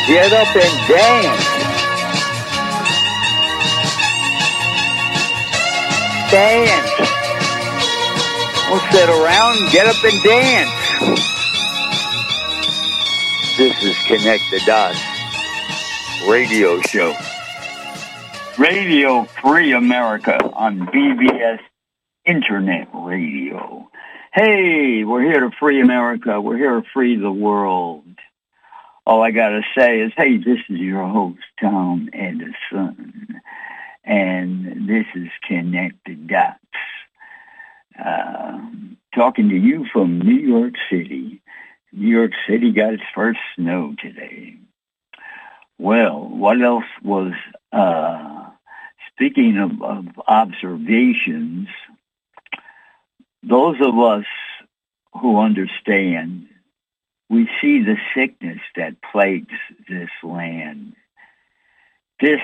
Get up and dance. Dance. Don't sit around. Get up and dance. This is Connect the Dots radio show. Radio Free America on BBS Internet Radio. Hey, we're here to free America. We're here to free the world. All I got to say is, hey, this is your host, Tom Edison, and this is Connect the Dots. Talking to you from New York City. New York City got its first snow today. Well, what else was, speaking of observations, those of us who understand, we see the sickness that plagues this land. This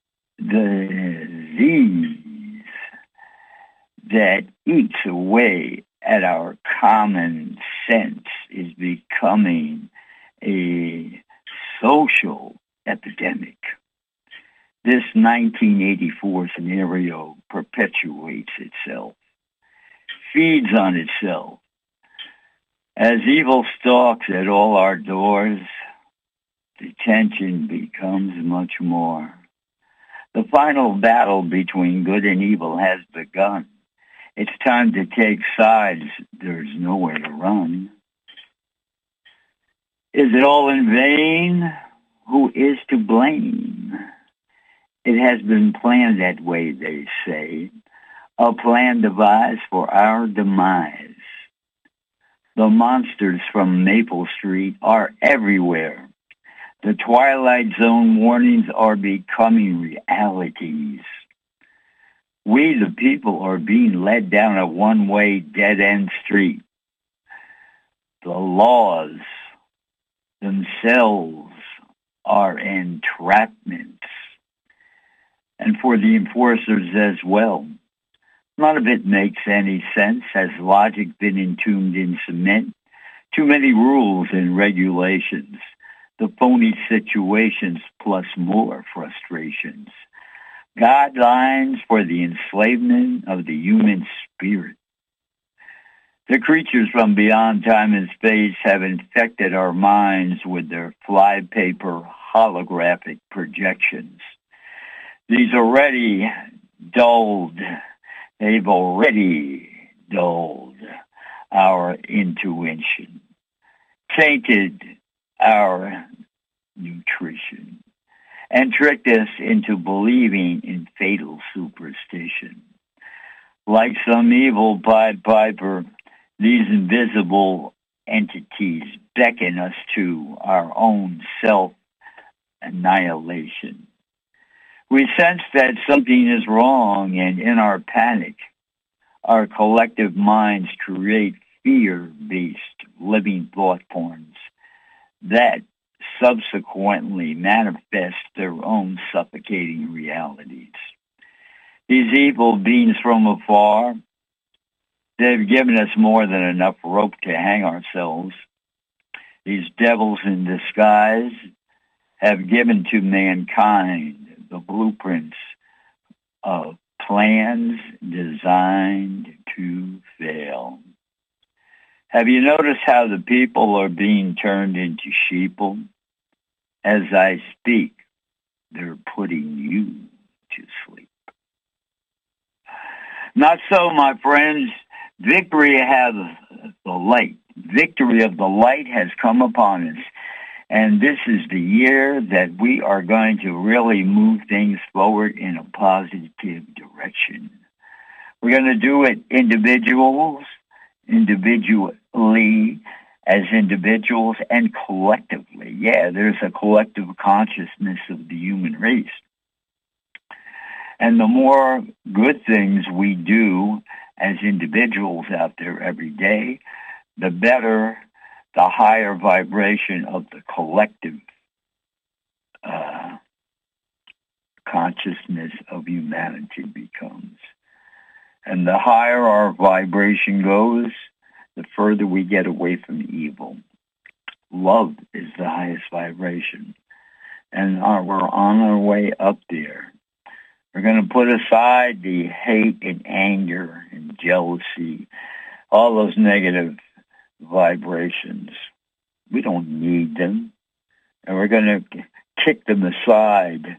disease that eats away at our common sense is becoming a social epidemic. This 1984 scenario perpetuates itself, feeds on itself. As evil stalks at all our doors, the tension becomes much more. The final battle between good and evil has begun. It's time to take sides. There's nowhere to run. Is it all in vain? Who is to blame? It has been planned that way, they say. A plan devised for our demise. The monsters from Maple Street are everywhere. The Twilight Zone warnings are becoming realities. We, the people, are being led down a one-way, dead-end street. The laws themselves are entrapments. And for the enforcers as well. None of it makes any sense. Has logic been entombed in cement? Too many rules and regulations. The phony situations plus more frustrations. Guidelines for the enslavement of the human spirit. The creatures from beyond time and space have infected our minds with their flypaper holographic projections. They've already dulled our intuition, tainted our nutrition, and tricked us into believing in fatal superstition. Like some evil Pied Piper, these invisible entities beckon us to our own self-annihilation. We sense that something is wrong, and in our panic, our collective minds create fear-based living thought forms that subsequently manifest their own suffocating realities. These evil beings from afar, they've given us more than enough rope to hang ourselves. These devils in disguise have given to mankind the blueprints of plans designed to fail. Have you noticed how the people are being turned into sheeple? As I speak, they're putting you to sleep. Not so, my friends. Victory of the light has come upon us. And this is the year that we are going to really move things forward in a positive direction. We're going to do it individually, as individuals, and collectively. Yeah, there's a collective consciousness of the human race. And the more good things we do as individuals out there every day, the better the higher vibration of the collective consciousness of humanity becomes. And the higher our vibration goes, the further we get away from evil. Love is the highest vibration. and we're on our way up there. We're going to put aside the hate and anger and jealousy, all those negative vibrations. We don't need them. And we're going to kick them aside.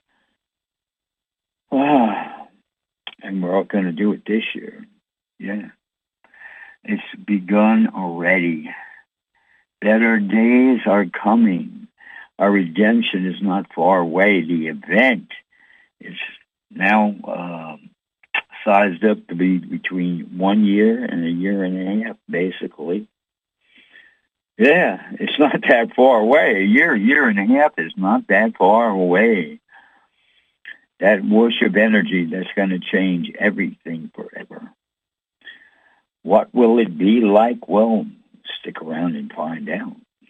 And we're all going to do it this year. Yeah. It's begun already. Better days are coming. Our redemption is not far away. The event is now sized up to be between 1 year and a year and a half, basically. Yeah, it's not that far away. A year and a half is not that far away. That worship energy that's going to change everything forever. What will it be like? Well, stick around and find out.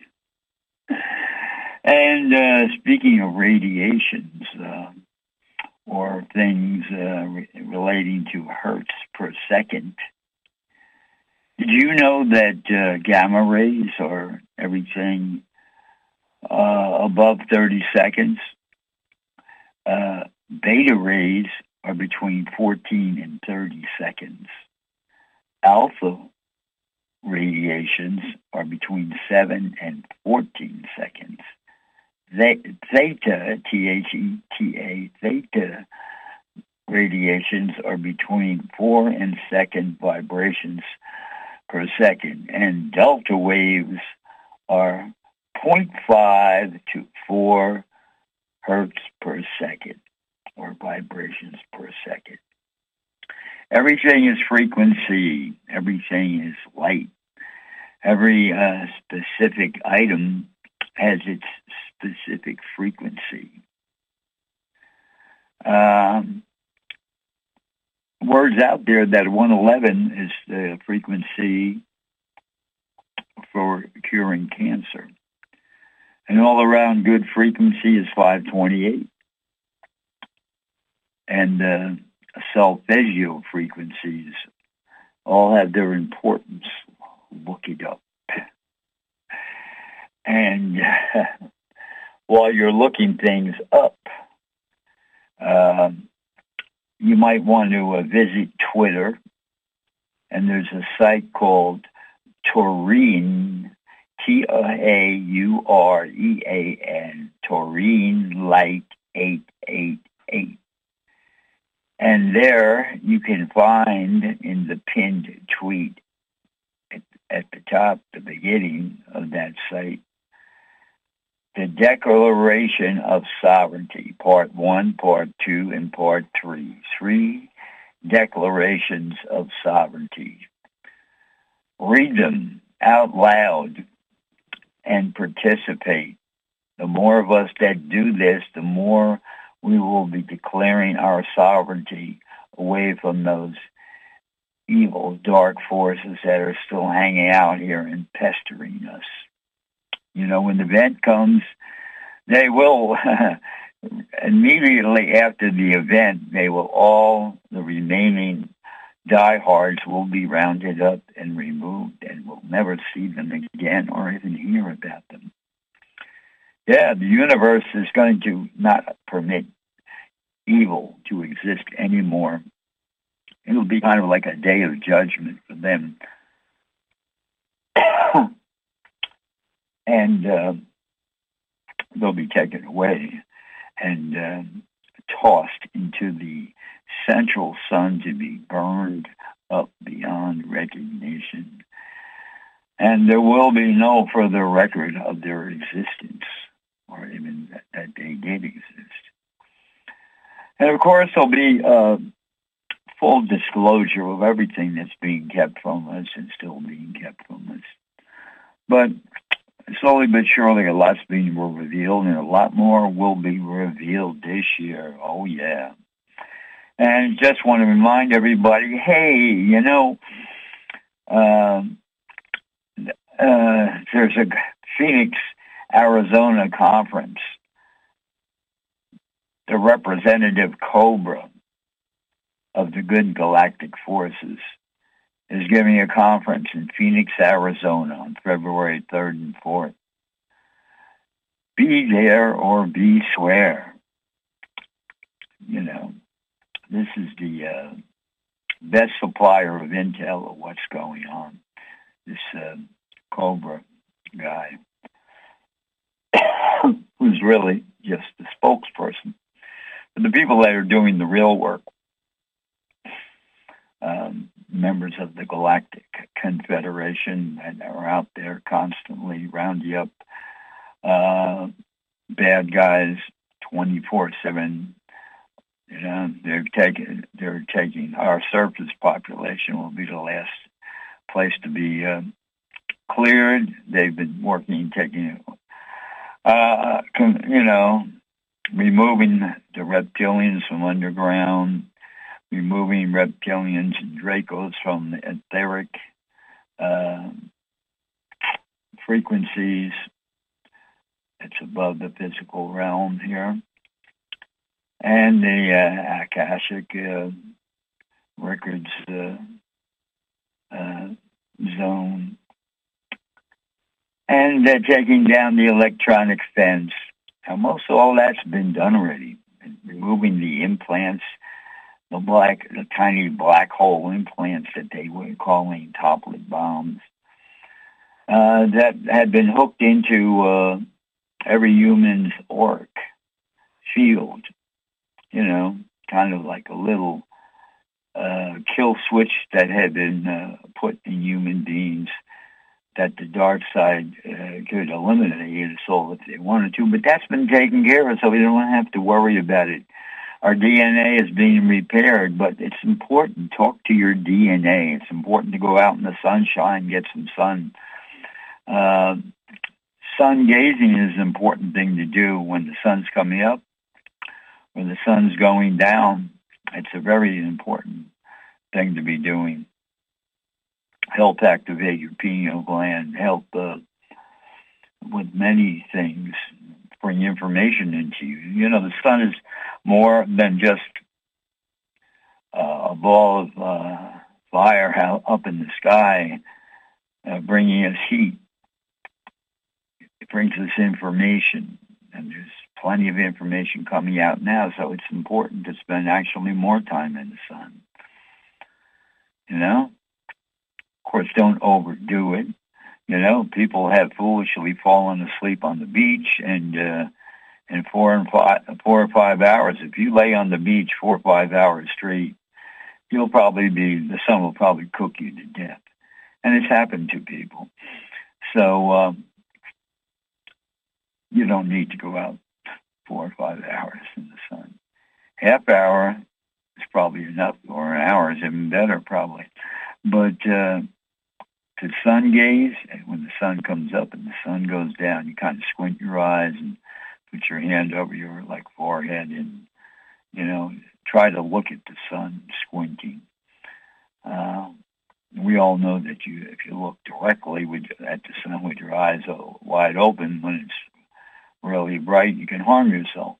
And speaking of radiations, or things relating to hertz per second, did you know that gamma rays are everything above 30 seconds? Beta rays are between 14 and 30 seconds. Alpha radiations are between 7 and 14 seconds. Theta, Theta, theta radiations are between 4 and 2 vibrations per second, and delta waves are 0.5 to 4 hertz per second, or vibrations per second. Everything is frequency. Everything is light. Every specific item has its specific frequency. Words out there that 111 is the frequency for curing cancer. And all around good frequency is 528. And solfeggio frequencies all have their importance. Look it up. And while you're looking things up, you might want to visit Twitter. And there's a site called Taurine, Taurean, Taurine Light 888. And there you can find in the pinned tweet at the top, the beginning of that site, the Declaration of Sovereignty, Part 1, Part 2, and Part 3. 3 declarations of sovereignty. Read them out loud and participate. The more of us that do this, the more we will be declaring our sovereignty away from those evil, dark forces that are still hanging out here and pestering us. You know, when the event comes, they will, immediately after the event, the remaining diehards will be rounded up and removed, and we'll never see them again or even hear about them. Yeah, the universe is going to not permit evil to exist anymore. It'll be kind of like a day of judgment for them. And they'll be taken away and tossed into the central sun to be burned up beyond recognition. And there will be no further record of their existence, or even that they did exist. And of course, there'll be full disclosure of everything that's being kept from us and still being kept from us. But slowly but surely, a lot's being revealed, and a lot more will be revealed this year. Oh, yeah. And just want to remind everybody, hey, you know, there's a Phoenix, Arizona conference. The representative Cobra of the Good Galactic Forces is giving a conference in Phoenix, Arizona on February 3rd and 4th. Be there or be square. You know, this is the best supplier of intel of what's going on. This Cobra guy, who's really just the spokesperson. But the people that are doing the real work, members of the Galactic Confederation that are out there constantly round you up, bad guys 24/7. You know, they're taking our surface population will be the last place to be cleared. They've been working, removing the reptilians from underground, removing reptilians and Dracos from the etheric frequencies. It's above the physical realm here. And the Akashic records zone. And they're taking down the electronic fence. Now, most of all that's been done already. Removing the implants, the tiny black hole implants that they were calling Toplet bombs, that had been hooked into every human's auric field. You know, kind of like a little kill switch that had been put in human beings that the dark side could eliminate us all if they wanted to. But that's been taken care of, so we don't have to worry about it. Our DNA is being repaired, but it's important. Talk to your DNA. It's important to go out in the sunshine, get some sun. Sun gazing is an important thing to do when the sun's coming up. When the sun's going down, it's a very important thing to be doing. Help activate your pineal gland, help with many things, bring information into you. You know, the sun is more than just a ball of fire up in the sky, bringing us heat. It brings us information, and there's plenty of information coming out now, so it's important to spend actually more time in the sun. You know? Of course, don't overdo it. You know, people have foolishly fallen asleep on the beach, and in 4 or 5 hours, if you lay on the beach 4 or 5 hours straight, the sun will probably cook you to death. And it's happened to people. So you don't need to go out 4 or 5 hours in the sun. Half hour is probably enough, or an hour is even better, probably. But to sun gaze, and when the sun comes up and the sun goes down, you kind of squint your eyes and put your hand over your forehead and, you know, try to look at the sun squinting. We all know that if you look directly at the sun with your eyes wide open when it's really bright, you can harm yourself.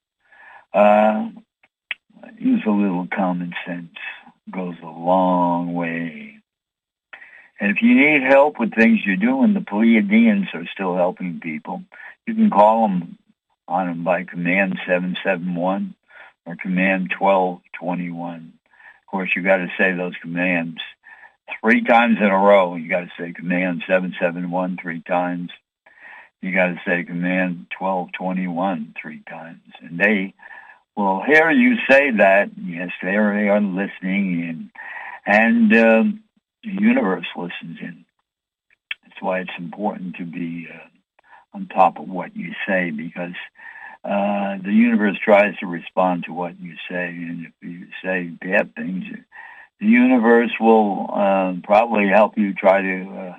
Use a little common sense. Goes a long way. And if you need help with things you're doing, the Pleiadians are still helping people. You can call them on them by command 771 or command 1221. Of course, you got to say those commands 3 times in a row. You got to say command 771 3 times. You got to say command 1221 3 times. And they will hear you say that. Yes, they are listening, and the universe listens in. That's why it's important to be on top of what you say, because the universe tries to respond to what you say. And if you say bad things, the universe will probably help you try to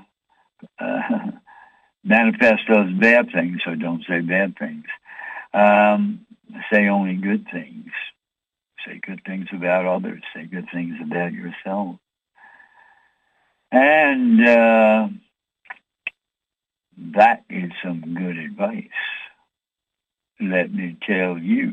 manifest those bad things. So don't say bad things. Say only good things. Say good things about others. Say good things about yourself. And that is some good advice. Let me tell you.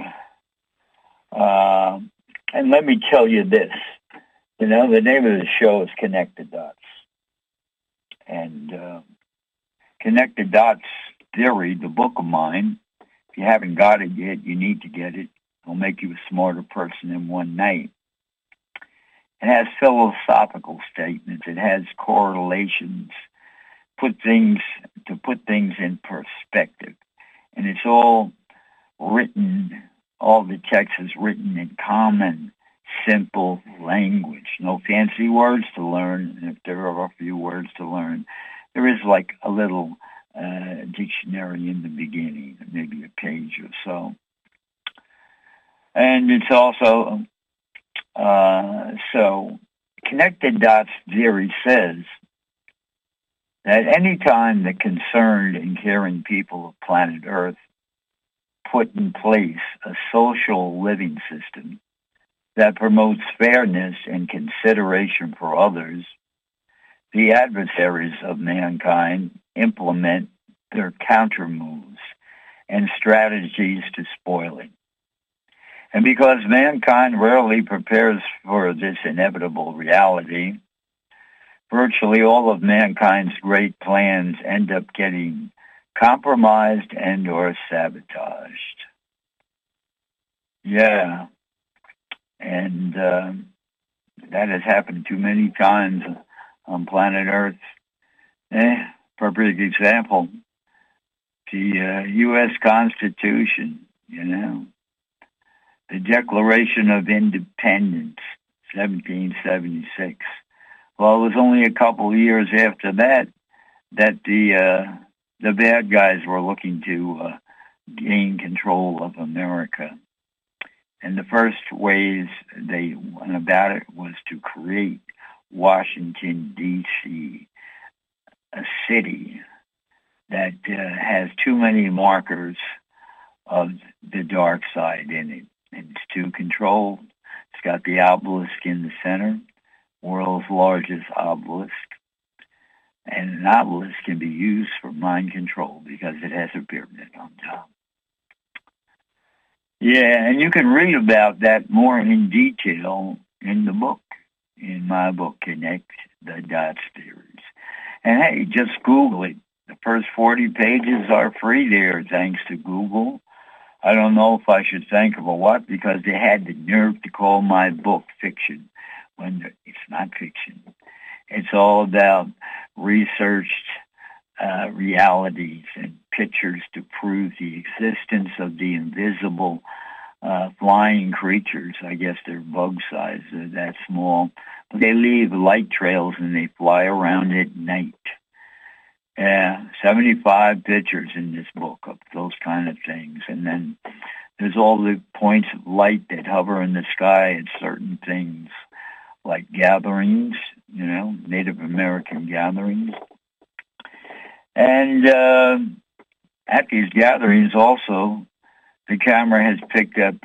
And let me tell you this. You know, the name of the show is Connect the Dots. And Connect the Dots Theory, the book of mine. If you haven't got it yet, you need to get it. It'll make you a smarter person in one night. It has philosophical statements. It has correlations, to put things in perspective. And it's all written, all the text is written in common, simple language. No fancy words to learn. And if there are a few words to learn, there is like a little dictionary in the beginning, maybe a page or so. And it's also, so connected dots theory says that any time the concerned and caring people of planet Earth put in place a social living system that promotes fairness and consideration for others, the adversaries of mankind implement their counter moves and strategies to spoil it. And because mankind rarely prepares for this inevitable reality, virtually all of mankind's great plans end up getting compromised and or sabotaged. Yeah. And that has happened too many times on planet Earth. For a big example, the U.S. Constitution, the Declaration of Independence, 1776. Well, it was only a couple of years after that the bad guys were looking to gain control of America. And the first ways they went about it was to create Washington, D.C., a city that has too many markers of the dark side in it. And it's too controlled. It's got the obelisk in the center, world's largest obelisk. And an obelisk can be used for mind control because it has a pyramid on top. Yeah, and you can read about that more in detail in the book, in my book, Connect the Dots Theories. And hey, just Google it. The first 40 pages are free there, thanks to Google. I don't know if I should thank them or what, because they had the nerve to call my book fiction when it's not fiction. It's all about researched realities and pictures to prove the existence of the invisible flying creatures. I guess they're bug size, they're that small. But they leave light trails and they fly around at night. 75 pictures in this book of those kind of things. And then there's all the points of light that hover in the sky at certain things, like gatherings, Native American gatherings. And at these gatherings also, the camera has picked up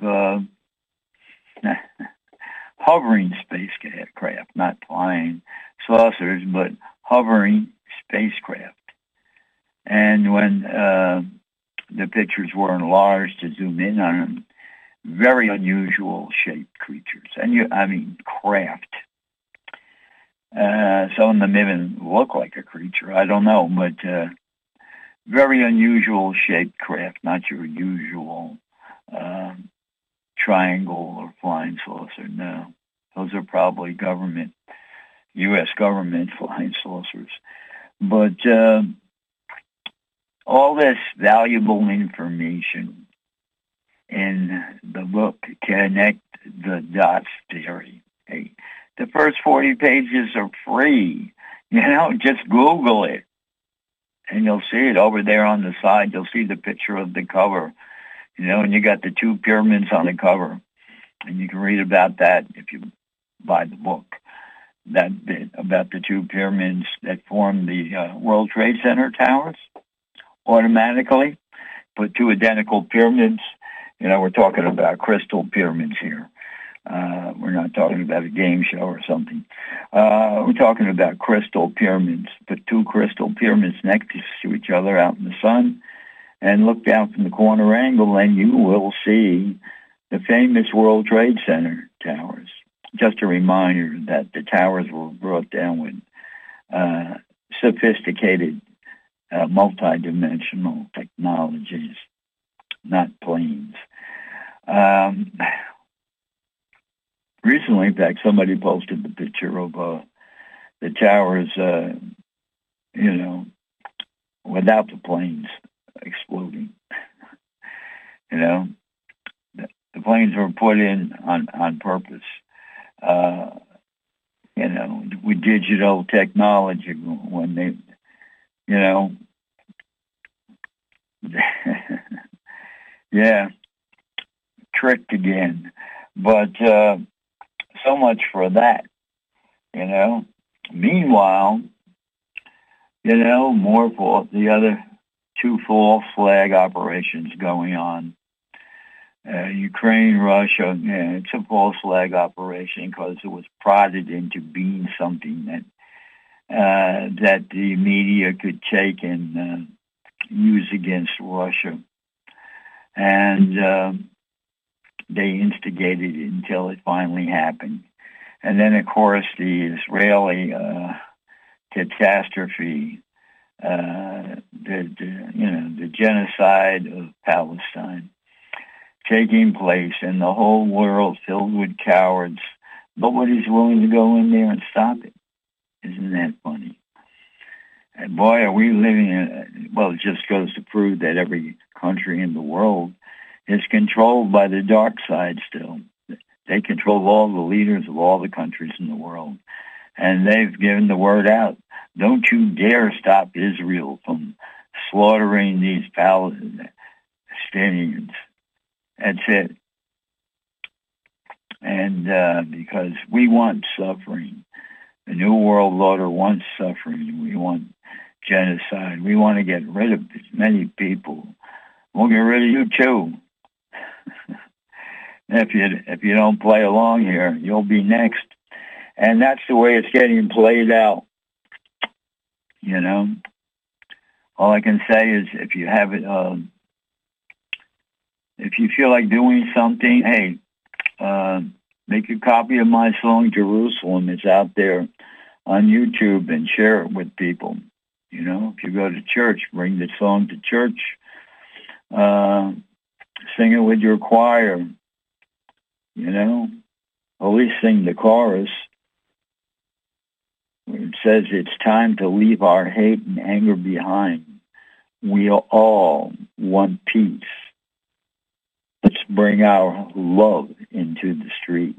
hovering spacecraft, not flying saucers, but hovering spacecraft. And when the pictures were enlarged to zoom in on them, very unusual shaped creatures. And craft. Some of them even look like a creature. I don't know, but very unusual shaped craft, not your usual triangle or flying saucer. No, those are probably U.S. government flying saucers. But all this valuable information in the book, Connect the Dots Theory. Hey, the first 40 pages are free. Just Google it. And you'll see it over there on the side. You'll see the picture of the cover. And you got the two pyramids on the cover. And you can read about that if you buy the book. That bit about the two pyramids that form the World Trade Center towers. Automatically put two identical pyramids. We're talking about crystal pyramids here. We're not talking about a game show or something. We're talking about crystal pyramids. Put two crystal pyramids next to each other out in the sun and look down from the corner angle and you will see the famous World Trade Center towers. Just a reminder that the towers were brought down with sophisticated multidimensional technologies, not planes. Um, Recently, in fact, somebody posted the picture of the towers, without the planes exploding. You know, the planes were put in on purpose. Uh, with digital technology, when they, you know, yeah, tricked again. But so much for that, you know. Meanwhile, more for the other two false flag operations going on. Ukraine, Russia, yeah, it's a false flag operation because it was prodded into being something that the media could take and use against Russia. And they instigated it until it finally happened. And then, of course, the Israeli catastrophe, the genocide of Palestine taking place, and the whole world filled with cowards. Nobody's willing to go in there and stop it. Isn't that funny? And boy, are we living in, well, it just goes to prove that every country in the world is controlled by the dark side still. They control all the leaders of all the countries in the world. And they've given the word out. Don't you dare stop Israel from slaughtering these Palestinians. That's it. And because we want suffering. The New World Order wants suffering. We want genocide. We want to get rid of as many people. We'll get rid of you too. If you don't play along here, you'll be next. And that's the way it's getting played out. All I can say is if you have it, if you feel like doing something, hey, make a copy of my song, Jerusalem. It's out there on YouTube, and share it with people. If you go to church, bring the song to church. Sing it with your choir. At least sing the chorus. It says it's time to leave our hate and anger behind. We all want peace. Let's bring our love into the street.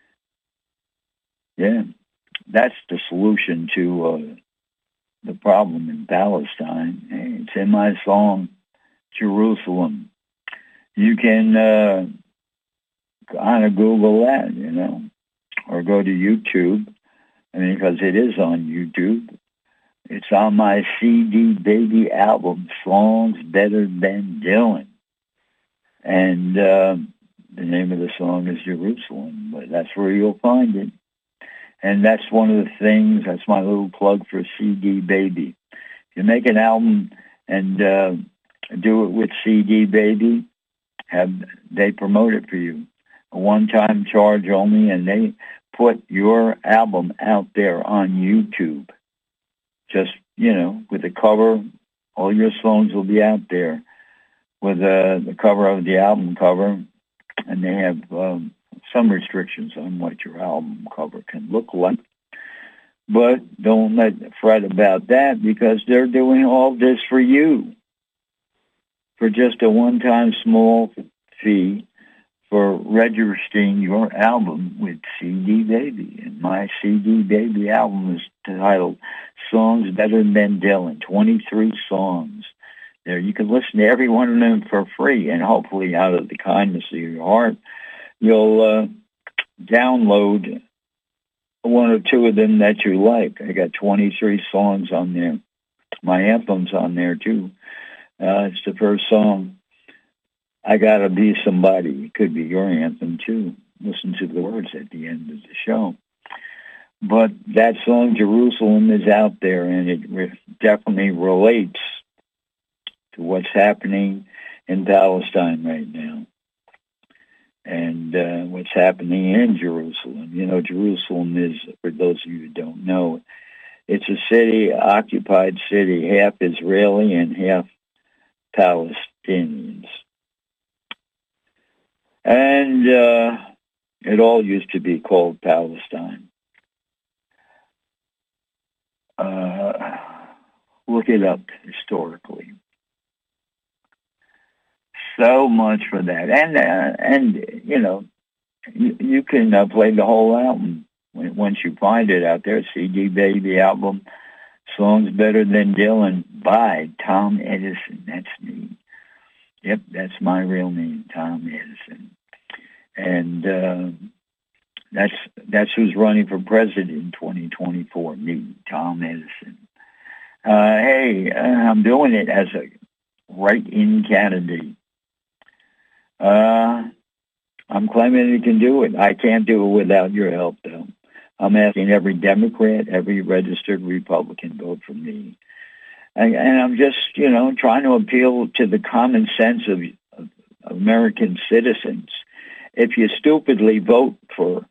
Yeah, that's the solution to the problem in Palestine. It's in my song, Jerusalem. You can kind of Google that, or go to YouTube. Because it is on YouTube. It's on my CD Baby album, Songs Better Than Dylan. And the name of the song is Jerusalem, but that's where you'll find it. And that's one of the things, that's my little plug for CD Baby. If you make an album and do it with CD Baby, they promote it for you. A one-time charge only, and they put your album out there on YouTube. Just, with the cover, all your songs will be out there with the cover of the album cover, and they have some restrictions on what your album cover can look like. But don't fret about that, because they're doing all this for you for just a one-time small fee for registering your album with CD Baby. And my CD Baby album is titled Songs Better Than Dylan, 23 songs. There, you can listen to every one of them for free, and hopefully out of the kindness of your heart, you'll download one or two of them that you like. I got 23 songs on there. My anthem's on there, too. It's the first song. I Gotta Be Somebody. It could be your anthem, too. Listen to the words at the end of the show. But that song, Jerusalem, is out there, and it definitely relates to what's happening in Palestine right now. And what's happening in Jerusalem. Jerusalem is, for those of you who don't know, It's a city, occupied city, half Israeli and half Palestinians. And it all used to be called Palestine. Look it up historically. So much for that. And you know, you can play the whole album once you find it out there. CD Baby album, Songs Better Than Dylan by Tom Edison. That's me. Yep, that's my real name, Tom Edison. And that's who's running for president in 2024, me, Tom Edison. Hey, I'm doing it as a write-in candidate. I'm claiming I can do it. I can't do it without your help, though. I'm asking every Democrat, every registered Republican vote for me. And I'm just, trying to appeal to the common sense of American citizens. If you stupidly vote for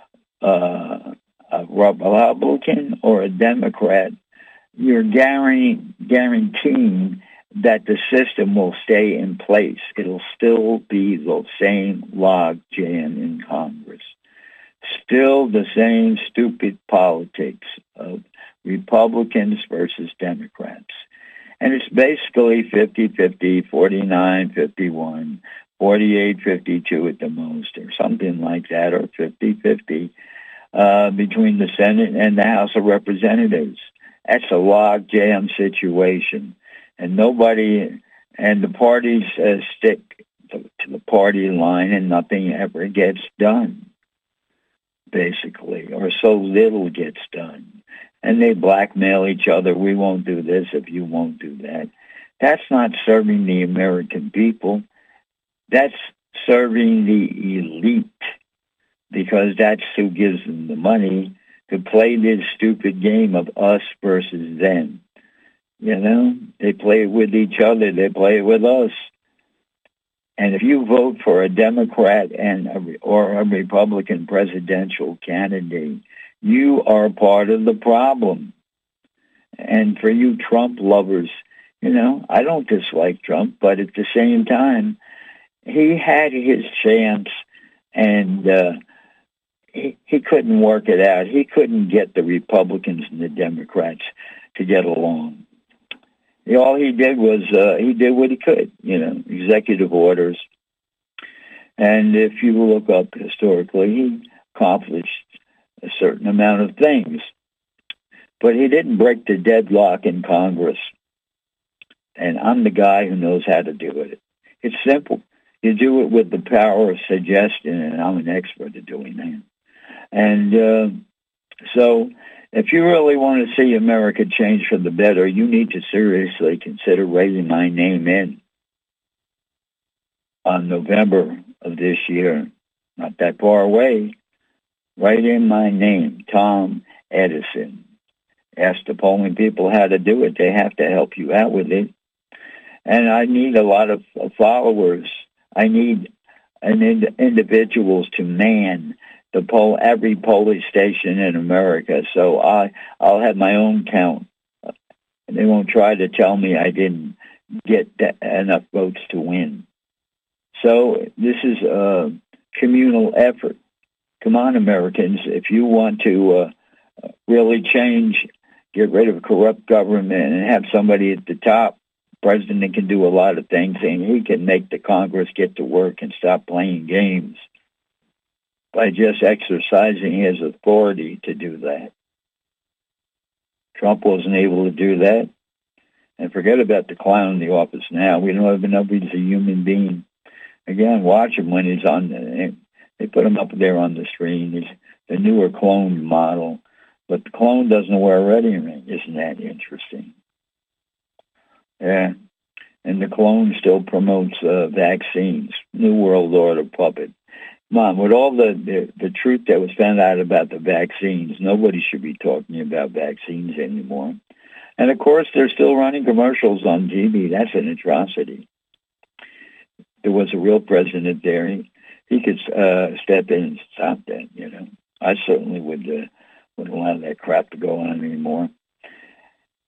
a Republican or a Democrat, you're guaranteeing that the system will stay in place. It'll still be the same log jam in Congress. Still the same stupid politics of Republicans versus Democrats. And it's basically 50-50, 49-51, 48-52 at the most, or something like that, or 50-50 between the Senate and the House of Representatives. That's a log jam situation. And the parties stick to the party line and nothing ever gets done, basically, or so little gets done. And they blackmail each other. We won't do this if you won't do that. That's not serving the American people. That's serving the elite, because that's who gives them the money to play this stupid game of us versus them. They play it with each other. They play it with us. And if you vote for a Democrat or a Republican presidential candidate, you are part of the problem. And for you Trump lovers, I don't dislike Trump, but at the same time, he had his chance, and he couldn't work it out. He couldn't get the Republicans and the Democrats to get along. All he did was he did what he could, executive orders. And if you look up historically, he accomplished a certain amount of things. But he didn't break the deadlock in Congress. And I'm the guy who knows how to do it. It's simple. You do it with the power of suggestion, and I'm an expert at doing that. And so if you really want to see America change for the better, you need to seriously consider raising my name in on November of this year. Not that far away. Write in my name, Tom Edison. Ask the polling people how to do it. They have to help you out with it. And I need a lot of followers. I need individuals to man every polling station in America. So I'll have my own count. And they won't try to tell me I didn't get enough votes to win. So this is a communal effort. Come on, Americans, if you want to really change, get rid of corrupt government and have somebody at the top, president can do a lot of things, and he can make the Congress get to work and stop playing games by just exercising his authority to do that. Trump wasn't able to do that. And forget about the clown in the office now. We don't even know if he's a human being. Again, watch him when he's on. They put him up there on the screen. He's the newer clone model. But the clone doesn't wear a wedding ring. Isn't that interesting? Yeah. And the clone still promotes vaccines. New World Order puppet. Mom, with all the truth that was found out about the vaccines, nobody should be talking about vaccines anymore. And, of course, they're still running commercials on TV. That's an atrocity. There was a real president there. He could step in and stop that, I certainly wouldn't allow that crap to go on anymore.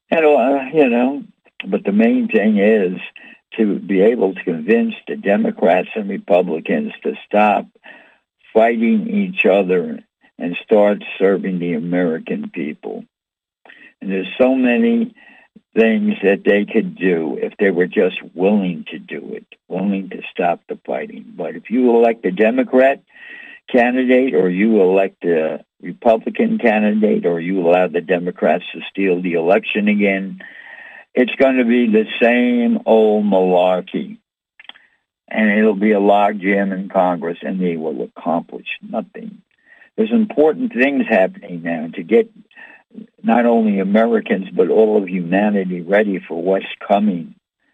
And, but the main thing is to be able to convince the Democrats and Republicans to stop fighting each other and start serving the American people. And there's so many things that they could do if they were just willing to do it, willing to stop the fighting. But if you elect a Democrat candidate or you elect a Republican candidate or you allow the Democrats to steal the election again, it's going to be the same old malarkey. And it'll be a logjam in Congress, and they will accomplish nothing. There's important things happening now to get not only Americans, but all of humanity ready for what's coming.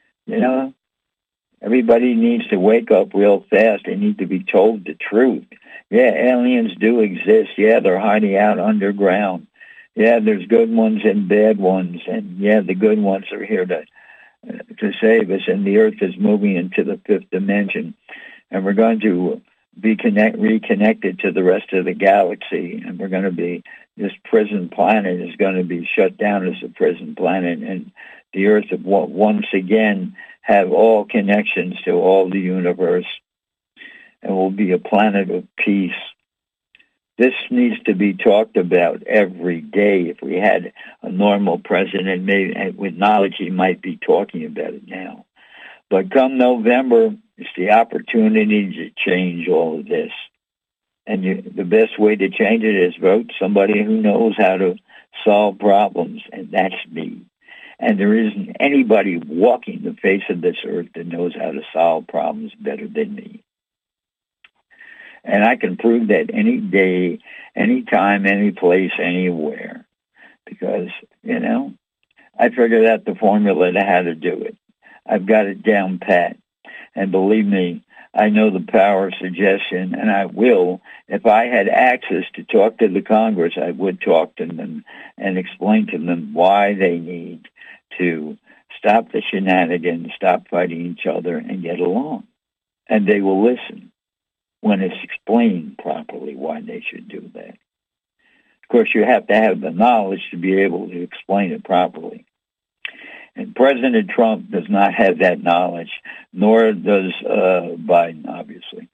Everybody needs to wake up real fast. They need to be told the truth. Yeah, aliens do exist. Yeah, they're hiding out underground. Yeah, there's good ones and bad ones. And yeah, the good ones are here to save us. And the Earth is moving into the fifth dimension. And we're going to be reconnected to the rest of the galaxy. And we're going to be, this prison planet is going to be shut down as a prison planet. And the Earth will once again have all connections to all the universe. And will be a planet of peace. This needs to be talked about every day. If we had a normal president, maybe with knowledge, he might be talking about it now. But come November, it's the opportunity to change all of this. And the best way to change it is vote somebody who knows how to solve problems, and that's me. And there isn't anybody walking the face of this earth that knows how to solve problems better than me. And I can prove that any day, any time, any place, anywhere. Because, I figured out the formula to how to do it. I've got it down pat. And believe me, I know the power of suggestion, and I will. If I had access to talk to the Congress, I would talk to them and explain to them why they need to stop the shenanigans, stop fighting each other, and get along. And they will listen when it's explained properly why they should do that. Of course, you have to have the knowledge to be able to explain it properly. And President Trump does not have that knowledge, nor does Biden, obviously.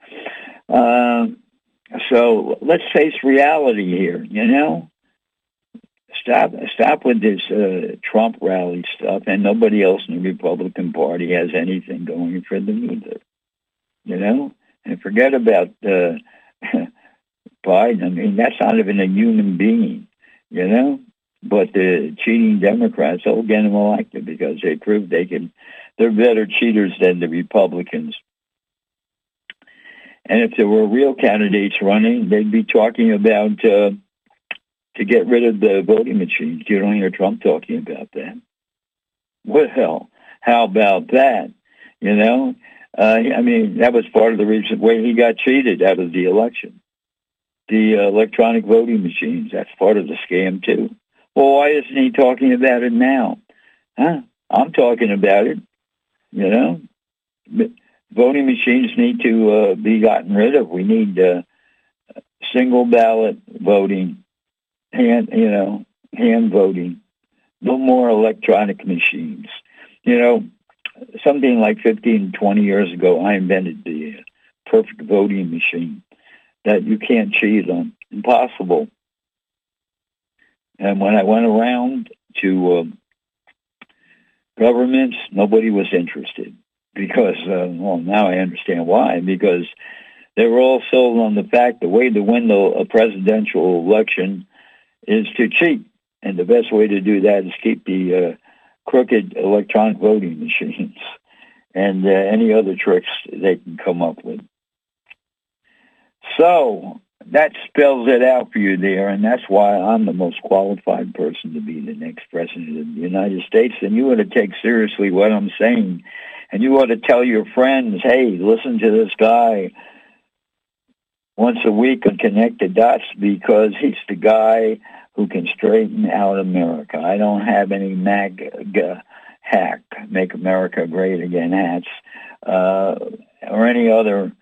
So let's face reality here, Stop with this Trump rally stuff, and nobody else in the Republican Party has anything going for them either, And forget about Biden. I mean, that's not even a human being, But the cheating Democrats will get them elected because they prove they're better cheaters than the Republicans. And if there were real candidates running, they'd be talking about to get rid of the voting machines. You don't hear Trump talking about that. Well, how about that? That was part of the reason why he got cheated out of the election. The electronic voting machines, that's part of the scam, too. Well, why isn't he talking about it now? I'm talking about it, Voting machines need to be gotten rid of. We need single ballot voting, hand voting, no more electronic machines. Something like 15, 20 years ago, I invented the perfect voting machine that you can't cheat on. Impossible. And when I went around to governments, nobody was interested because, now I understand why, because they were all sold on the fact the way to win a presidential election is to cheat. And the best way to do that is keep the crooked electronic voting machines and any other tricks they can come up with. So that spells it out for you there, and that's why I'm the most qualified person to be the next president of the United States. And you ought to take seriously what I'm saying, and you ought to tell your friends, hey, listen to this guy once a week and connect the dots because he's the guy who can straighten out America. I don't have any MAGA hack, Make America Great Again hats, or any other,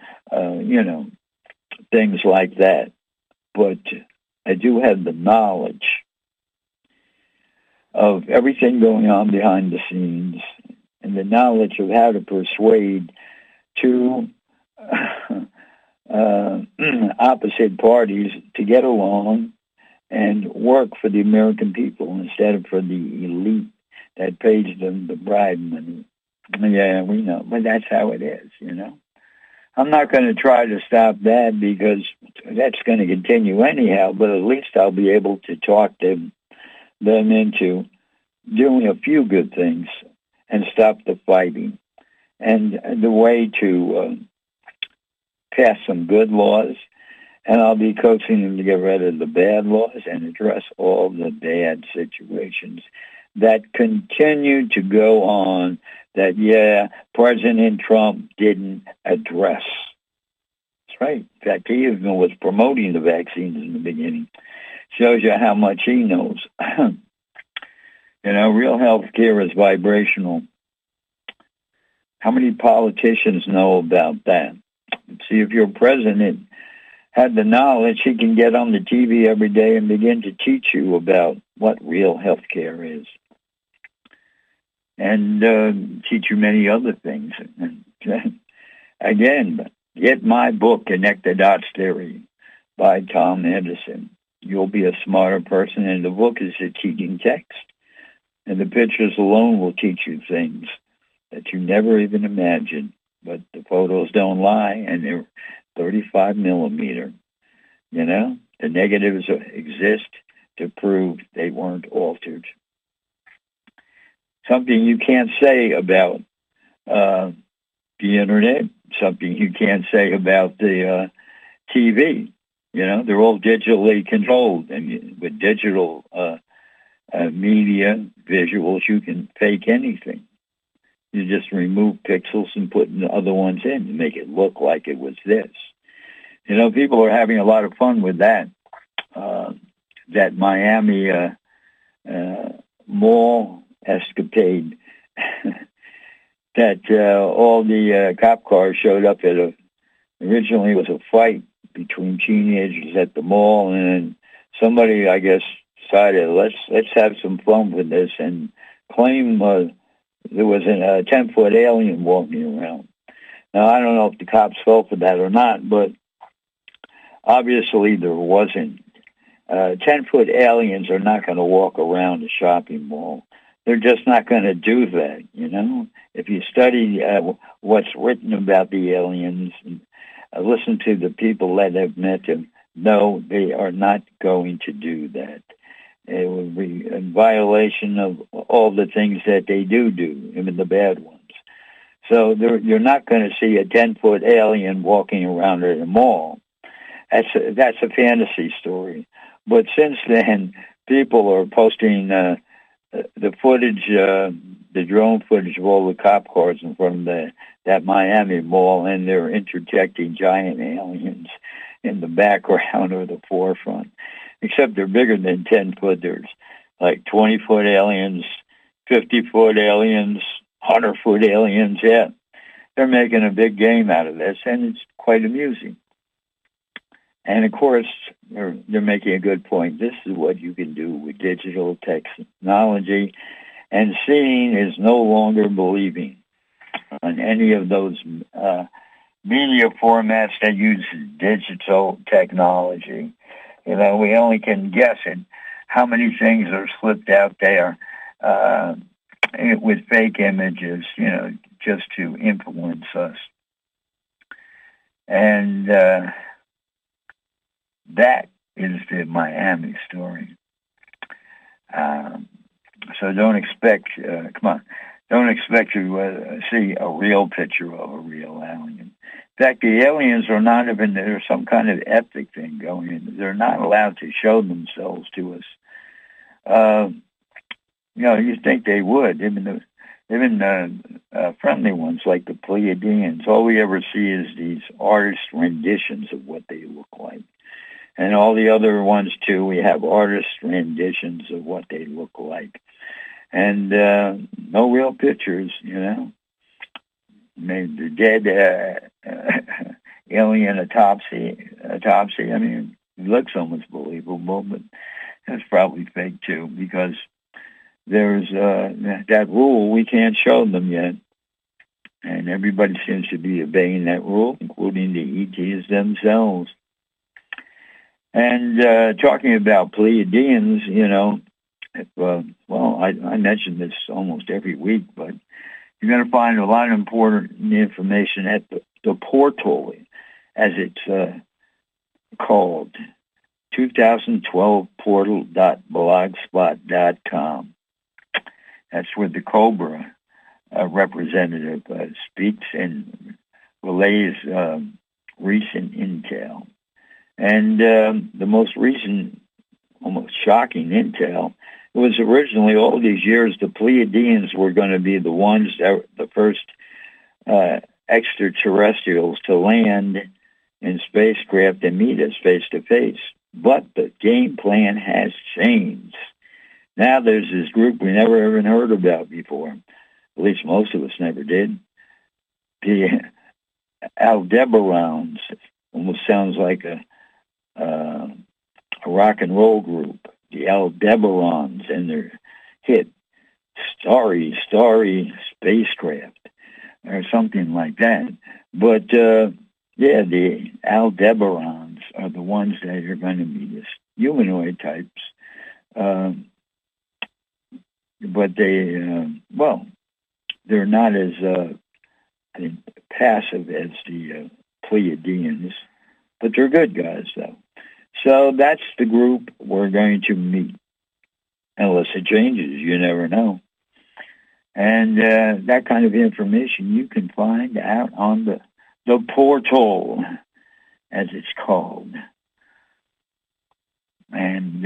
things like that. But I do have the knowledge of everything going on behind the scenes and the knowledge of how to persuade two opposite parties to get along and work for the American people instead of for the elite that pays them the bribe money. Yeah, we know, but that's how it is, you know. I'm not going to try to stop that because that's going to continue anyhow, but at least I'll be able to talk them into doing a few good things and stop the fighting. And the way to pass some good laws, and I'll be coaching them to get rid of the bad laws and address all the bad situations that continue to go on that, President Trump didn't address. That's right. In fact, he even was promoting the vaccines in the beginning. Shows you how much he knows. Real health care is vibrational. How many politicians know about that? See, if your president had the knowledge, he can get on the TV every day and begin to teach you about what real health care is. And teach you many other things. Again, get my book, Connect the Dots Theory, by Tom Edison. You'll be a smarter person, and the book is a teaching text. And the pictures alone will teach you things that you never even imagined. But the photos don't lie, and they're 35 millimeter. The negatives exist to prove they weren't altered. Something you can't say about the internet, something you can't say about the TV. They're all digitally controlled, and with digital media visuals, you can fake anything. You just remove pixels and put the other ones in to make it look like it was this. People are having a lot of fun with that. That Miami mall escapade. That all the cop cars showed up at originally it was a fight between teenagers at the mall, and somebody, I guess, decided let's have some fun with this and claim there was a 10-foot alien walking around. Now, I don't know if the cops fell for that or not, but obviously there wasn't. 10-foot aliens are not going to walk around a shopping mall. They're just not going to do that, If you study what's written about the aliens and listen to the people that have met them, no, they are not going to do that. It would be in violation of all the things that they do, even the bad ones. So you're not going to see a 10-foot alien walking around at a mall. That's a fantasy story. But since then, people are posting the footage, the drone footage of all the cop cars in front of that Miami mall, and they're interjecting giant aliens in the background or the forefront. Except they're bigger than 10 foot. There's like 20-foot aliens, 50-foot aliens, 100-foot aliens. Yeah, they're making a big game out of this, and it's quite amusing. And of course, they're making a good point. This is what you can do with digital technology, and seeing is no longer believing on any of those media formats that use digital technology. We only can guess at how many things are slipped out there with fake images, just to influence us. And that is the Miami story. So don't expect, don't expect to see a real picture of a real alien. In fact, the aliens are not even, there's some kind of ethic thing going on. They're not allowed to show themselves to us. You think they would, even friendly ones like the Pleiadians. All we ever see is these artist renditions of what they look like. And all the other ones, too, we have artist renditions of what they look like. And no real pictures, The dead alien autopsy, I mean, it looks almost believable, but that's probably fake, too, because there's that rule. We can't show them yet. And everybody seems to be obeying that rule, including the ETs themselves. And talking about Pleiadians, I mention this almost every week, but you're going to find a lot of important information at the portal, as it's called, 2012portal.blogspot.com. That's where the Cobra representative speaks and relays recent intel. And the most recent, almost shocking intel, it was originally all these years the Pleiadians were going to be the ones that the first extraterrestrials to land in spacecraft and meet us face to face. But the game plan has changed. Now there's this group we never even heard about before. At least most of us never did. The Aldebarans. Almost sounds like a rock and roll group. The Aldebarans and their hit Starry Spacecraft or something like that. But the Aldebarans are the ones that are going to be this humanoid types. But they're not as passive as the Pleiadians, but they're good guys, though. So that's the group we're going to meet. Unless it changes, you never know. And that kind of information you can find out on the portal, as it's called. And,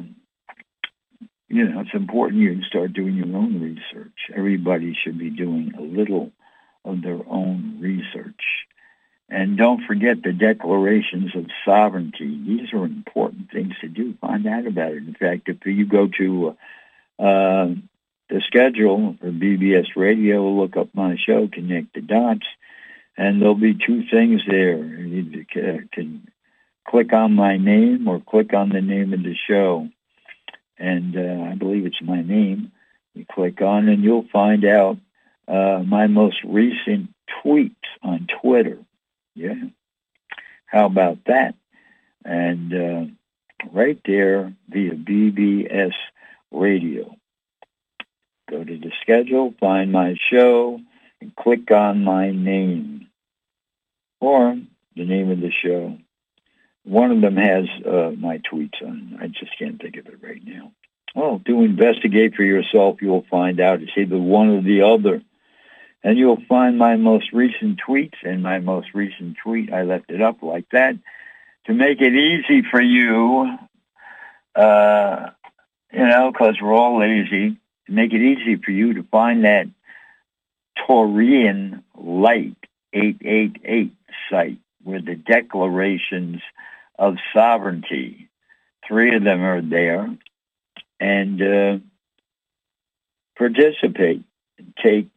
it's important you can start doing your own research. Everybody should be doing a little of their own research. And don't forget the declarations of sovereignty. These are important things to do. Find out about it. In fact, if you go to the schedule for BBS Radio, look up my show, Connect the Dots, and there'll be two things there. You can click on my name or click on the name of the show. And I believe it's my name. You click on and you'll find out my most recent tweets on Twitter. Yeah. How about that? And right there via BBS Radio. Go to the schedule, find my show, and click on my name or the name of the show. One of them has my tweets on. I just can't think of it right now. Well, to investigate for yourself, you'll find out it's either one or the other. And you'll find my most recent tweets. And my most recent tweet, I left it up like that to make it easy for you, because we're all lazy, to make it easy for you to find that Taurian Light 888 site where the declarations of sovereignty, 3 of them are there, and participate, take,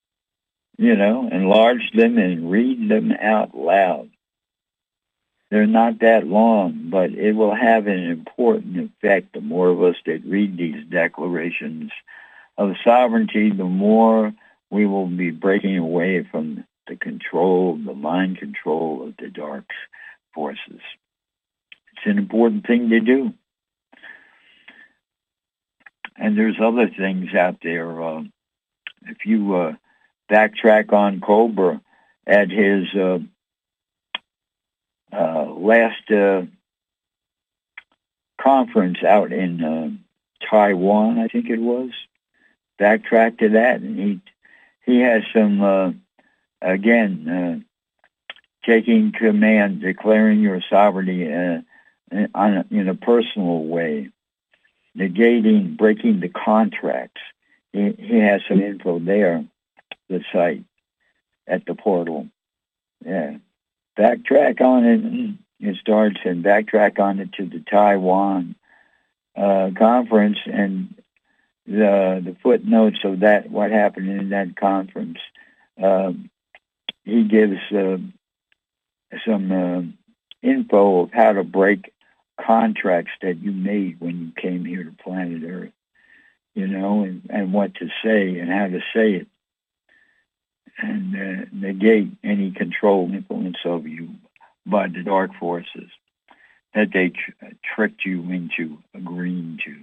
enlarge them and read them out loud. They're not that long, but it will have an important effect. The more of us that read these declarations of sovereignty, the more we will be breaking away from the control, the mind control of the dark forces. It's an important thing to do. And there's other things out there. If you backtrack on Cobra at his last conference out in Taiwan, I think it was, backtrack to that, and he has some, taking command, declaring your sovereignty in a personal way, negating, breaking the contracts. He has some info there, the site, at the portal. Yeah. Backtrack on it. It starts and backtrack on it to the Taiwan conference and the footnotes of that, what happened in that conference. He gives some info of how to break contracts that you made when you came here to planet Earth. and what to say and how to say it, and negate any control influence over you by the dark forces that they tricked you into agreeing to.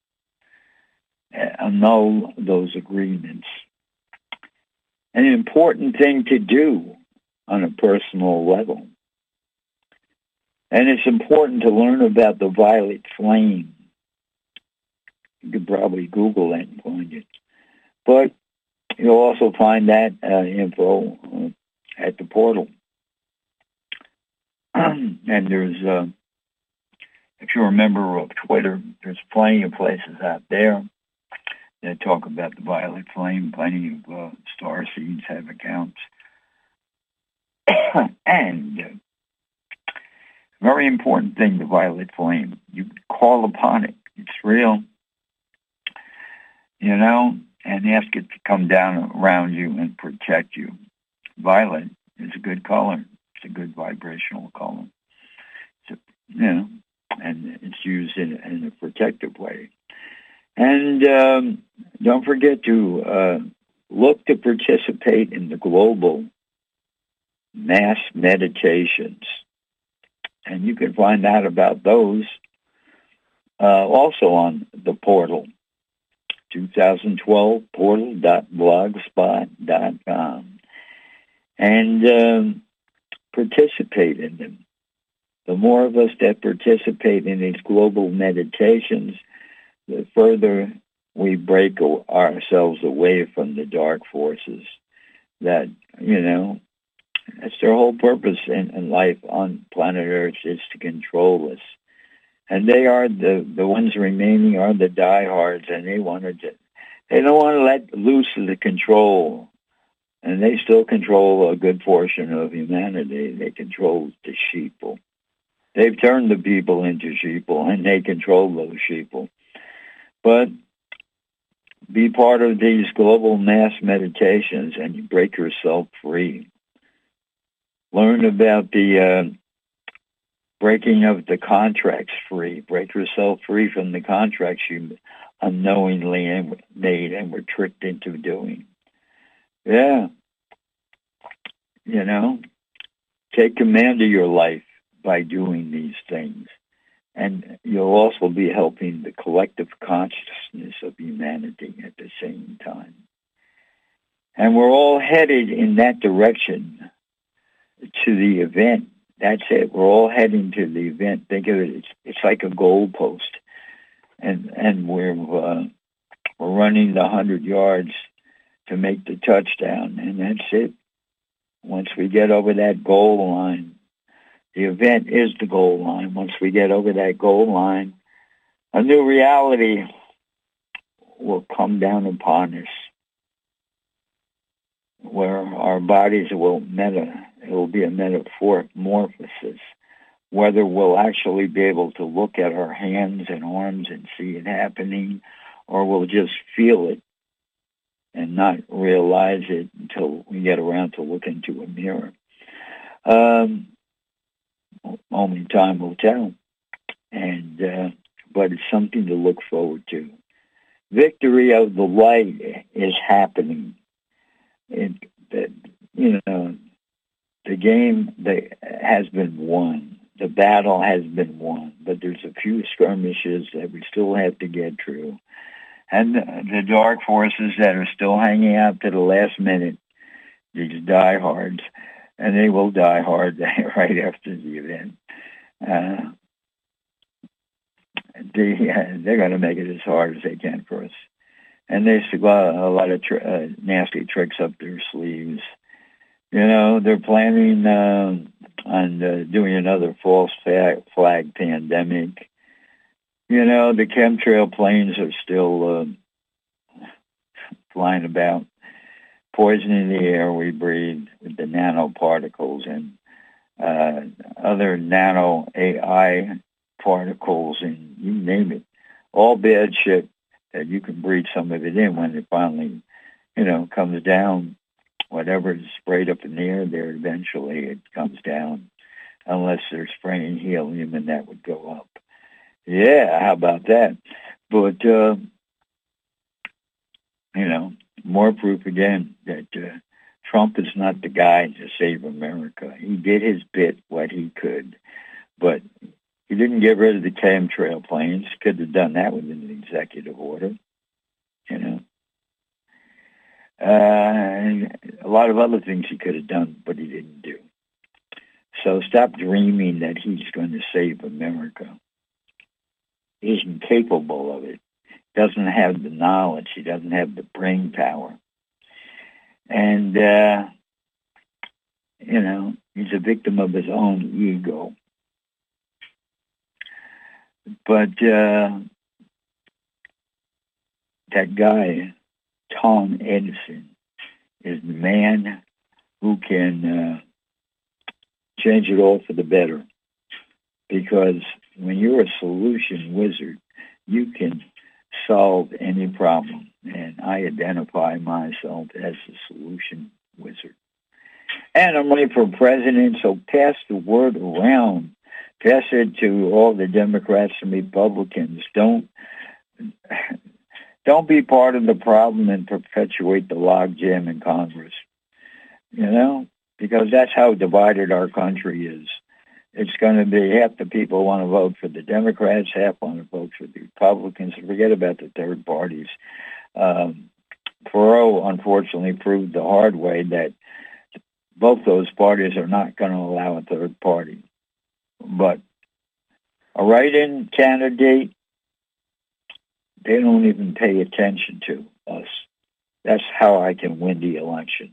Annul those agreements. An important thing to do on a personal level. And it's important to learn about the violet flame. You could probably Google that and find it. But you'll also find that info at the portal. And there's, if you're a member of Twitter, there's plenty of places out there that talk about the violet flame. Plenty of star seeds have accounts. And very important thing, the violet flame. You call upon it. It's real. And ask it to come down around you and protect you. Violet is a good color. It's a good vibrational color. And it's used in a protective way. And don't forget to look to participate in the global mass meditations. And you can find out about those also on the portal, 2012 portal.blogspot.com. And participate in them. The more of us that participate in these global meditations, the further we break ourselves away from the dark forces that, that's their whole purpose in life on planet Earth, is to control us. And they are the ones remaining are the diehards, and they don't want to let loose of the control. And they still control a good portion of humanity. They control the sheeple. They've turned the people into sheeple, and they control those sheeple. But be part of these global mass meditations, and you break yourself free. Learn about the breaking of the contracts free. Break yourself free from the contracts you unknowingly made and were tricked into doing. Yeah. Take command of your life by doing these things. And you'll also be helping the collective consciousness of humanity at the same time. And we're all headed in that direction to the event. That's it. We're all heading to the event. Think of it. It's like a goalpost. And we're running the 100 yards to make the touchdown. And that's it. Once we get over that goal line, the event is the goal line. Once we get over that goal line, a new reality will come down upon us, where our bodies will it will be a metamorphosis, whether we'll actually be able to look at our hands and arms and see it happening, or we'll just feel it and not realize it until we get around to look into a mirror. Only time will tell. But it's something to look forward to. Victory of the light is happening. The game has been won. The battle has been won. But there's a few skirmishes that we still have to get through. And the dark forces that are still hanging out to the last minute, these diehards, and they will die hard right after the event. They're going to make it as hard as they can for us. And they still got a lot of nasty tricks up their sleeves. They're planning on doing another false flag pandemic. The chemtrail planes are still flying about, poisoning the air we breathe with the nanoparticles and other nano AI particles, and you name it. All bad shit that you can breathe some of it in when it finally, comes down. Whatever is sprayed up in the air there, eventually it comes down, unless they're spraying helium, and that would go up. Yeah, how about that? But More proof again that Trump is not the guy to save America. He did his bit, what he could, but he didn't get rid of the chemtrail planes. Could have done that with an executive order, and a lot of other things he could have done, but he didn't do. So stop dreaming that he's going to save America. He's incapable of it. Doesn't have the knowledge. He doesn't have the brain power. And, he's a victim of his own ego. But that guy, Tom Edison, is the man who can change it all for the better. Because when you're a solution wizard, you can solve any problem. And I identify myself as a solution wizard. And I'm running for president, so pass the word around. Pass it to all the Democrats and Republicans. Don't be part of the problem and perpetuate the logjam in Congress. Because that's how divided our country is. It's going to be half the people want to vote for the Democrats, half want to vote for the Republicans. Forget about the third parties. Thoreau, unfortunately, proved the hard way that both those parties are not going to allow a third party. But a write-in candidate, they don't even pay attention to us. That's how I can win the election,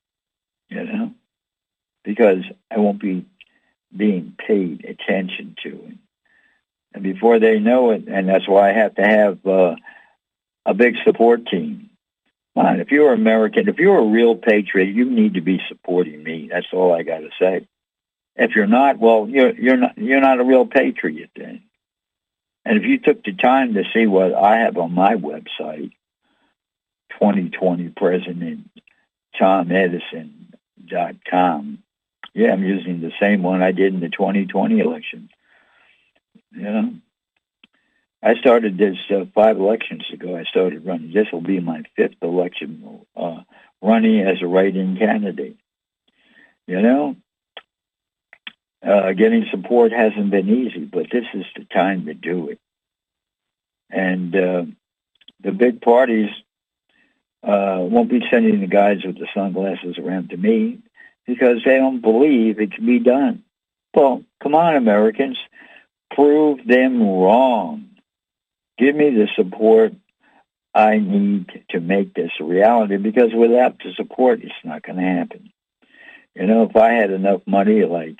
because I won't be being paid attention to. And before they know it, and that's why I have to have a big support team. Come on, if you're American, if you're a real patriot, you need to be supporting me. That's all I got to say. If you're not, well, you're not a real patriot then. And if you took the time to see what I have on my website, 2020 President TomEdison.com. Yeah, I'm using the same one I did in the 2020 election. I started this 5 elections ago. I started running. This will be my 5th election running as a write-in candidate. Getting support hasn't been easy, but this is the time to do it. And the big parties won't be sending the guys with the sunglasses around to me because they don't believe it can be done. Well, come on, Americans. Prove them wrong. Give me the support I need to make this a reality, because without the support, it's not going to happen. If I had enough money like,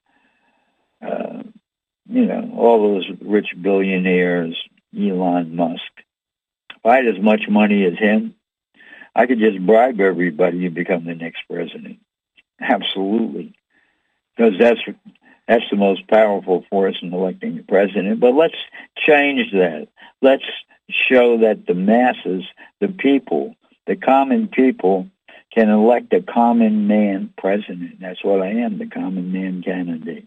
all those rich billionaires, Elon Musk, if I had as much money as him, I could just bribe everybody and become the next president. Absolutely. Because that's the most powerful force in electing the president. But let's change that. Let's show that the masses, the people, the common people, can elect a common man president. That's what I am, the common man candidate.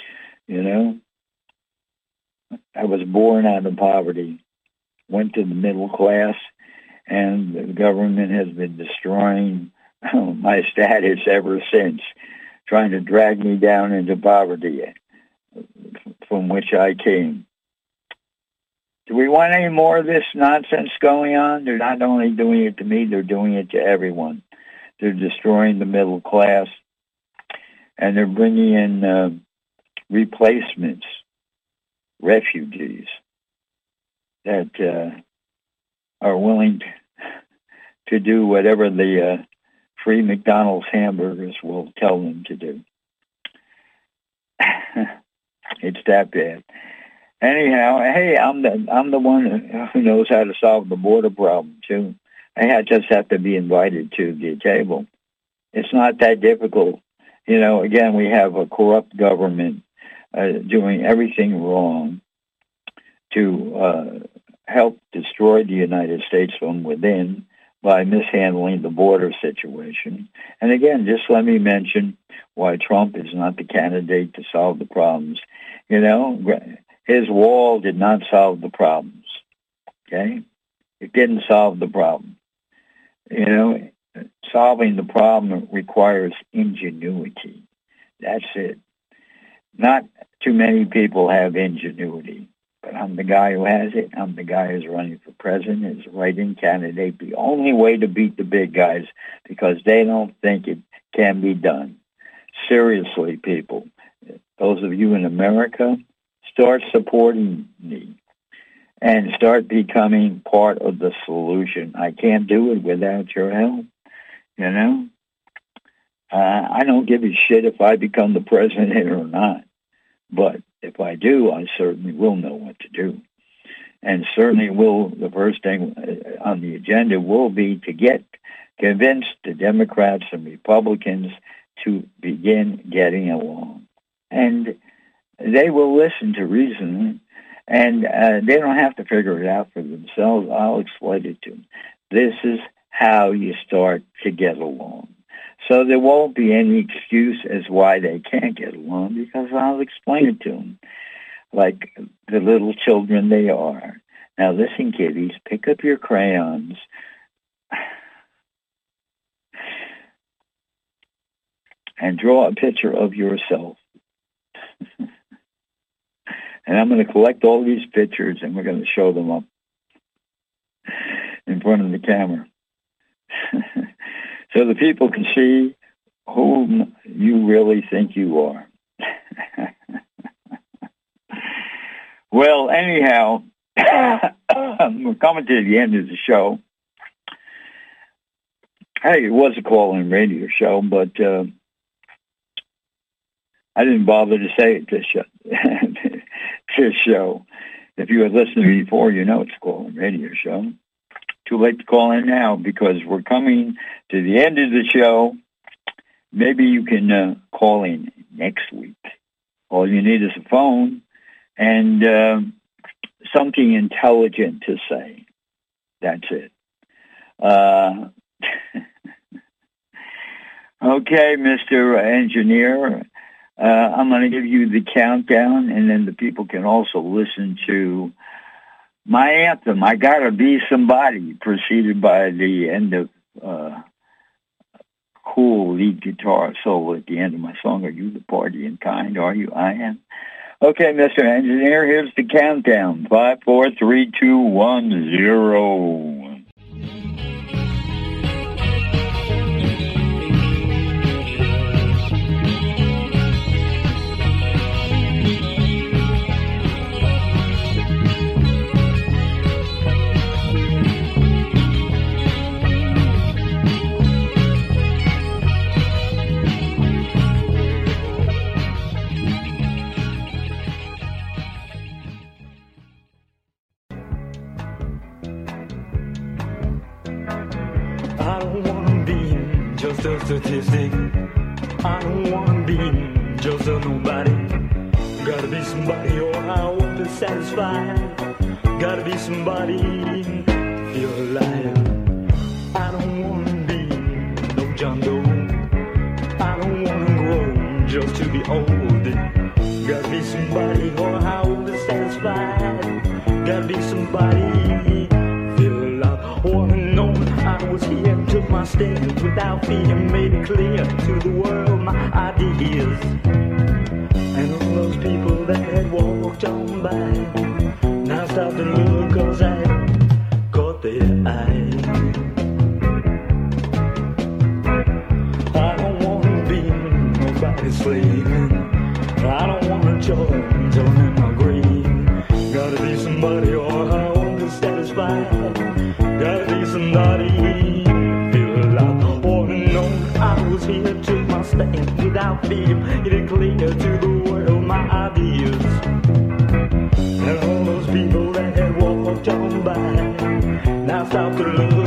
I was born out of poverty, went to the middle class, and the government has been destroying my status ever since, trying to drag me down into poverty from which I came. Do we want any more of this nonsense going on? They're not only doing it to me, they're doing it to everyone. They're destroying the middle class, and they're bringing in replacements, refugees that are willing to do whatever the free McDonald's hamburgers will tell them to do. It's that bad. Anyhow, hey, I'm the one who knows how to solve the border problem too. I just have to be invited to the table. It's not that difficult. Again, we have a corrupt government doing everything wrong to help destroy the United States from within by mishandling the border situation. And again, just let me mention why Trump is not the candidate to solve the problems. His wall did not solve the problems, okay? It didn't solve the problem. You know, solving the problem requires ingenuity. That's it. Not too many people have ingenuity, but I'm the guy who has it. I'm the guy who's running for president, is a write-in candidate. The only way to beat the big guys, because they don't think it can be done. Seriously, people, those of you in America, start supporting me and start becoming part of the solution. I can't do it without your help, you know? I don't give a shit if I become the president or not. But if I do, I certainly will know what to do. And certainly the first thing on the agenda will be to convince the Democrats and Republicans to begin getting along. And they will listen to reason, and they don't have to figure it out for themselves. I'll explain it to them. This is how you start to get along. So there won't be any excuse as why they can't get along, because I'll explain it to them like the little children they are. Now listen, kiddies, pick up your crayons and draw a picture of yourself. And I'm going to collect all these pictures and we're going to show them up in front of the camera. So the people can see whom you really think you are. Well, anyhow, we're coming to the end of the show. Hey, it was a call-in radio show, but I didn't bother to say it this show. If you had listened to me before, you know it's a call-in radio show. Too late to call in now because we're coming to the end of the show. Maybe you can call in next week. All you need is a phone and something intelligent to say. That's it. Okay, Mr. Engineer, I'm going to give you the countdown, and then the people can also listen to my anthem, I Gotta Be Somebody, preceded by the end of cool lead guitar solo at the end of my song. Are you the partying kind? Are you? I am. Okay, Mr. Engineer, here's the countdown. 5, 4, 3, 2, 1, 0. Just a statistic. I don't wanna be just a nobody. Gotta be somebody or I won't be satisfied. Gotta be somebody, feel alive. I don't wanna be no John Doe. I don't wanna grow just to be old. Gotta be somebody or I won't be satisfied. Gotta be somebody, feel alive. Wanna know I was here, took my stand without fear, made it clear to the world my ideas. And all those people that had walked on by now stop and look, cause I caught their eye. I don't wanna be nobody's slave. I don't wanna join in my grave. Gotta be somebody or I won't be satisfied. Gotta be somebody, feel alive. Oh no, I was here, took my stand without fear, made it clear to the world my ideas. And all those people that had walked on by now stop to look.